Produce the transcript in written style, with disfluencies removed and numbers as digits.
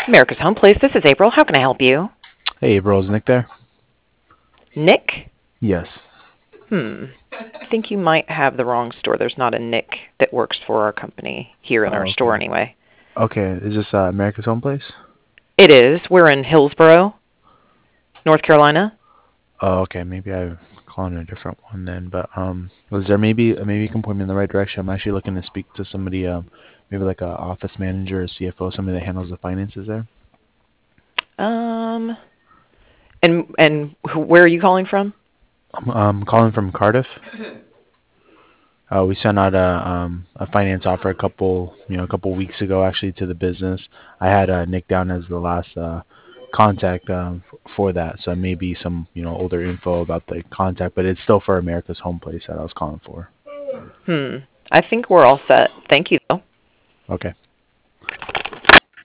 America's Home Place. This is April. How can I help you? Hey, bro, is Nick there? Nick? Yes. I think you might have the wrong store. There's not a Nick that works for our company here in our Oh, store okay. anyway. Okay, is this America's Home Place? It is. We're in Hillsboro, North Carolina. Oh, okay. Maybe I'm calling a different one then. But was there maybe you can point me in the right direction? I'm actually looking to speak to somebody, maybe like a office manager or CFO, somebody that handles the finances there. Um, and where are you calling from? I'm calling from Cardiff. We sent out a finance offer a couple weeks ago actually to the business. I had Nick down as the last contact for that, so maybe some older info about the contact, but it's still for America's Home Place that I was calling for. Hmm. I think we're all set. Thank you, though. Okay.